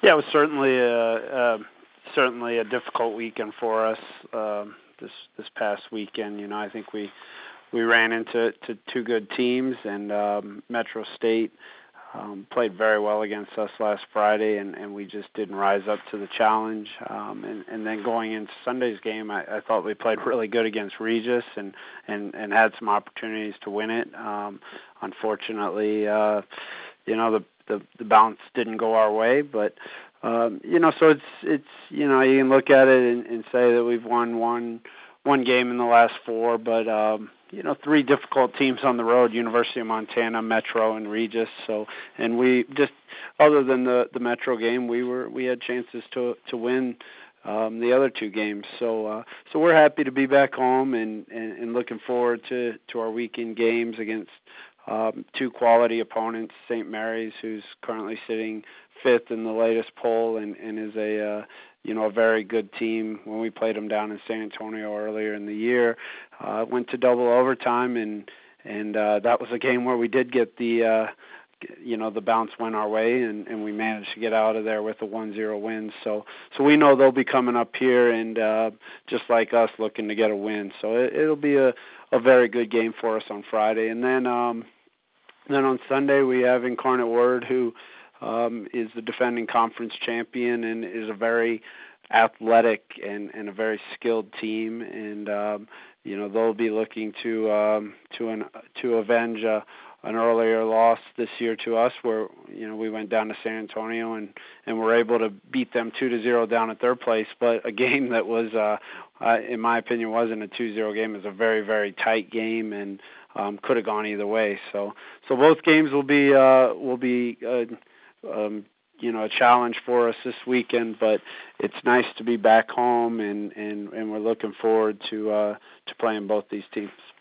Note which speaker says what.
Speaker 1: Yeah, it was certainly a difficult weekend for us this past weekend. I think we ran into two good teams, and Metro State played very well against us last Friday, and we just didn't rise up to the challenge. And then going into Sunday's game, I thought we played really good against Regis and had some opportunities to win it. Unfortunately, the bounce didn't go our way, but so it's you can look at it and say that we've won one game in the last four, but three difficult teams on the road: University of Montana, Metro, and Regis. So, and we just, other than the Metro game, we had chances to win the other two games. So we're happy to be back home and looking forward to our weekend games against two quality opponents: St. Mary's, who's currently sitting fifth in the latest poll and is a very good team. When we played them down in San Antonio earlier in the year, went to double overtime, and that was a game where we did get the bounce went our way, and we managed to get out of there with a 1-0 win. So we know they'll be coming up here and just like us, looking to get a win. So it'll be a very good game for us on Friday, and then on Sunday we have Incarnate Word, who is the defending conference champion and is a very athletic and a very skilled team, and they'll be looking to avenge an earlier loss this year to us, where we went down to San Antonio and were able to beat them 2-0 down at their place. But a game that was, in my opinion, wasn't a 2-0 game. It was a very, very tight game and could have gone either way. So both games will be a challenge for us this weekend, but it's nice to be back home, and we're looking forward to playing both these teams.